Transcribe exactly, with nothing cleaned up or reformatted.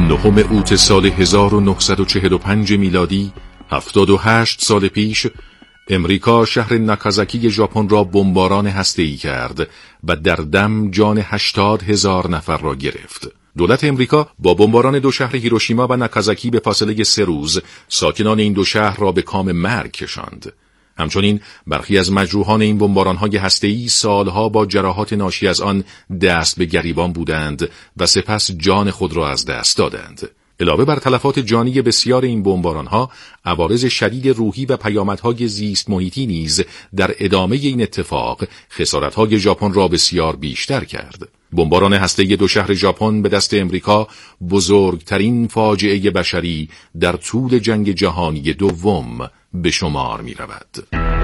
نهم اوت سال هزار و نهصد و چهل و پنج میلادی، هفتاد و هشت سال پیش، امریکا شهر ناکازاکی ژاپن را بمباران هسته‌ای کرد و در دم جان هشتاد هزار نفر را گرفت. دولت امریکا با بمباران دو شهر هیروشیما و ناکازاکی به فاصله سه روز ساکنان این دو شهر را به کام مرگ کشاند. همچنین برخی از مجروحان این بمباران‌های هسته‌ای سالها با جراحات ناشی از آن دست به گریبان بودند و سپس جان خود را از دست دادند. علاوه بر تلفات جانی بسیار این بمباران‌ها، عوارض شدید روحی و پیامدهای زیست محیطی نیز در ادامه این اتفاق خسارت‌های ژاپن را بسیار بیشتر کرد. بمباران هسته‌ای دو شهر ژاپن به دست امریکا بزرگترین فاجعه بشری در طول جنگ جهانی دوم به شمار می‌رود.